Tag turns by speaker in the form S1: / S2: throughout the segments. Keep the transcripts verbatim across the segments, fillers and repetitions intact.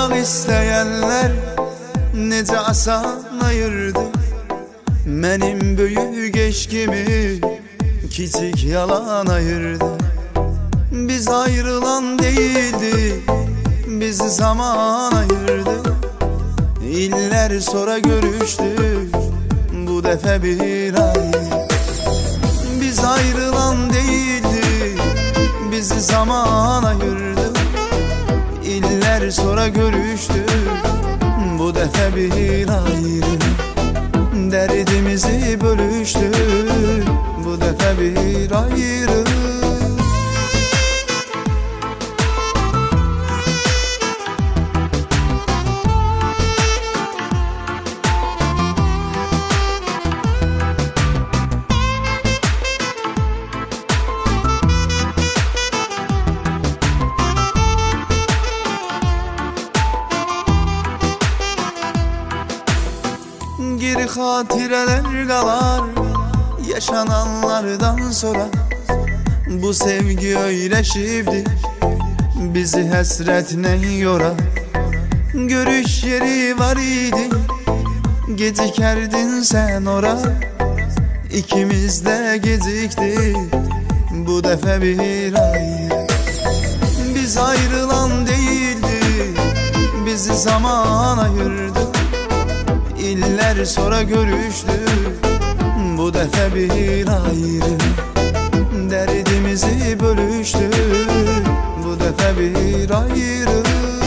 S1: ayırmaq istəyənlər necə asan ayırdı. Mənim böyük eşkimi kiçik yalan ayırdı. Biz ayrılan değildi, bizi zaman ayırdı. İller sonra görüştük, bu defa bir ayrı. Biz ayrılan değildi, bizi zaman ayırdı. İller sonra görüştük, bu defa bir ayrı. Derdimizi bölüştük, bu defa bir ayrı. Geri hatireler kalar yaşananlardan sonra. Bu sevgi öyleşibdi, bizi hasretle yora. Görüş yeri var idi, gecikerdin sen ora. İkimiz de geciktik, bu defa bir ayrı. Biz ayrılan değildi, bizi zaman ayırdı. İller sonra görüştük, bu defa bir ayrı. Derdimizi bölüştük, bu defa bir ayrı.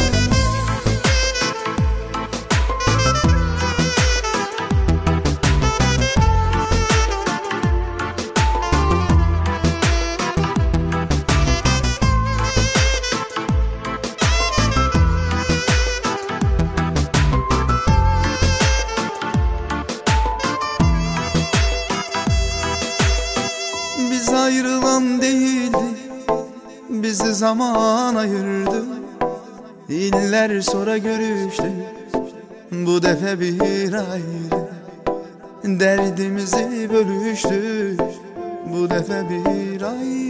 S1: Biz ayrılan değildi, bizi zaman ayırdı. İller sonra görüştük, bu defa bir ayrı. Derdimizi bölüştük, bu defa bir ayrı.